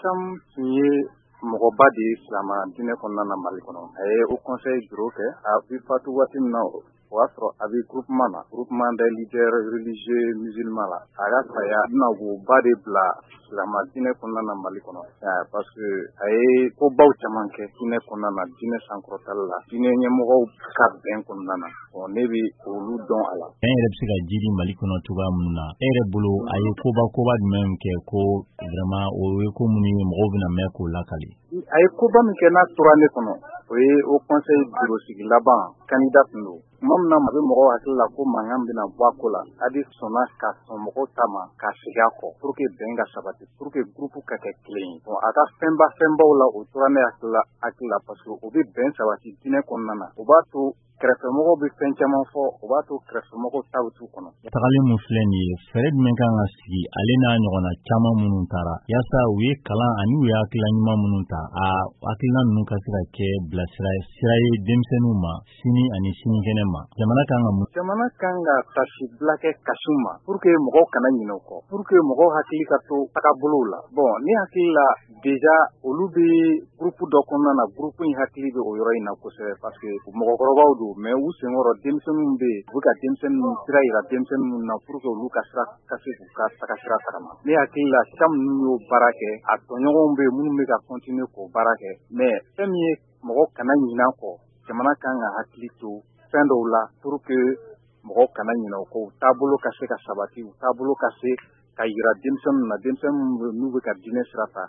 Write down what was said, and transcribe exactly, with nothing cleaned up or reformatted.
Assam tun ye mɔgɔba de ye silamɛ diinɛ kɔnɔna na Mali kɔnɔ. A ye Haut Conseil bureau kɛ. A bi fatu waati min na o y'a sɔrɔ a bɛ groupement na, groupement des leaders religieux musulmans la. A y'a sɔrɔ a y'a nagoba de bila silamɛ diinɛ kɔnɔna na Mali kɔnɔ. Parce que a ye kobaw caman kɛ diinɛ kɔnɔna na, diinɛ sankɔrɔtali la, diinɛ ɲɛmɔgɔw ka bɛn kɔnɔna na. Bon ne bɛ olu dɔn a la. An yɛrɛ bɛ se ka jiri Mali kɔnɔ cogoya min na, e yɛrɛ bolo a ye koba koba jumɛn kɛ ko vraiment o ye ko minnu ye mɔgɔw bɛna mɛn k'o lakali? A ye koba min kɛ n'a tora ne kɔnɔ, o ye Haut Conseil bureau sigi laban candidat tun don. Tuma min na a bɛ mɔgɔw hakili la ko mankan bɛna bɔ a ko la, Hadi sɔnna ka sɔn mɔgɔw ta ma ka segin a kɔ pour que bɛn ka sabati, pour que groupe ka kɛ kelen ye. Bon a ka fɛnba fɛnbaw la o tora ne hakili la hakili la parce que o bɛ bɛn sabati diinɛ kɔnɔna na. O b'a to kɛrɛfɛmɔgɔw bɛ fɛn caman fɔ, o b'a to kɛrɛfɛmɔgɔw ta bɛ t'u kɔnɔ. Tagalen mun filɛ nin ye, fɛɛrɛ jumɛn kan ka sigi ale n'a ɲɔgɔnna caman minnu taara yaasa u ye kalan ani u ye hakilina ɲuman minnu ta, a hakilina ninnu ka se ka kɛ bilasira sira ye denmisɛnninw ma sini ani sinikɛnɛ ma. Jamana kan ka mun? Jamana kan ka tasibila kɛ kasu ma pour que mɔgɔw kana ɲinɛ o kɔ, pour que mɔgɔw hakili ka to tagabolow la. Bon ne hakili la déjà olu bɛ groupe dɔ kɔnɔna na, groupe in hakili bɛ o yɔrɔ in na kosɛbɛ parce que mɔgɔkɔrɔbaw don mais u senkɔrɔ denmisɛnninw bɛ yen, u bɛ ka denmisɛnninw sira yira denmisɛnninw na pour que olu ka sira ka se k'u ka taga sira tagama. Ne hakili la sisan minnu y'o baara kɛ, a tɔɲɔgɔnw bɛ yen minnu bɛ ka continuer k'o baara kɛ, mais fɛn min ye mɔgɔ kana ɲinɛ kɔ, jamana kan ka hakili to fɛn dɔw la pour que mɔgɔw kana ɲinɛ o kɔ, u taabolo ka se ka sabati, u taabolo ka se ka yira denmisɛnninw na, denmisɛnninw n'u bɛ ka diinɛ sira ta.